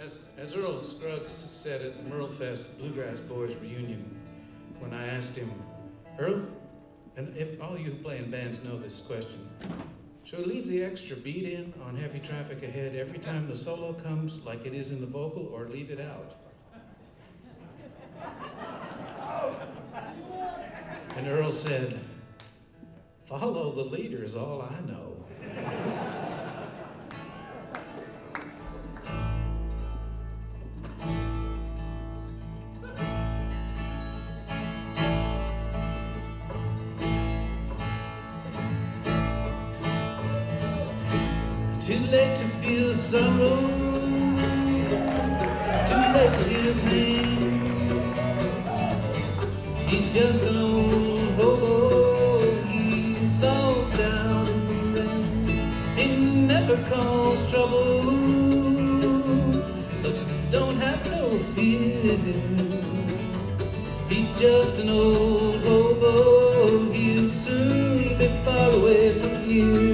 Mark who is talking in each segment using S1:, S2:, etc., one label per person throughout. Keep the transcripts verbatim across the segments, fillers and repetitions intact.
S1: As, as Earl Scruggs said at the Merlefest Bluegrass Boys reunion, when I asked him, Earl, and if all you who play in bands know this question, should we leave the extra beat in on Heavy Traffic Ahead every time the solo comes like it is in the vocal, or leave it out? And Earl said, follow the leader is all I know. Too late to feel sorrow, too late to feel pain. He's just an old hobo, he's lost out in the rain. He never caused trouble, so don't have no fear. He's just an old hobo, he'll soon be far away from here.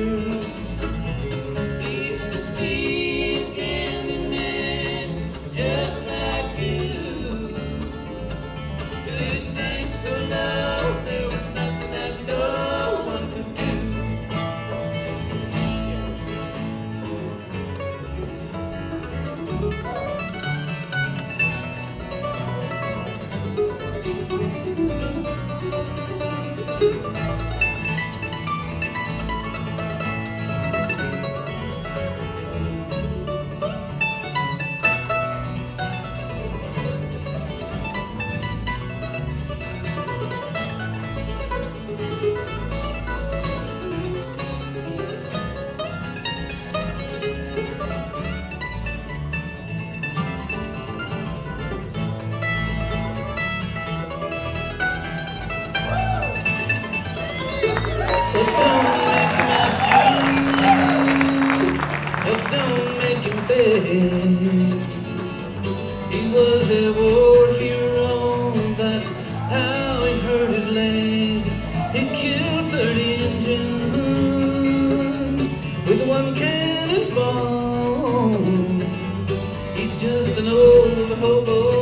S1: He was a war hero, that's how he hurt his leg. He killed thirty Indians with one cannonball. He's just an old hobo.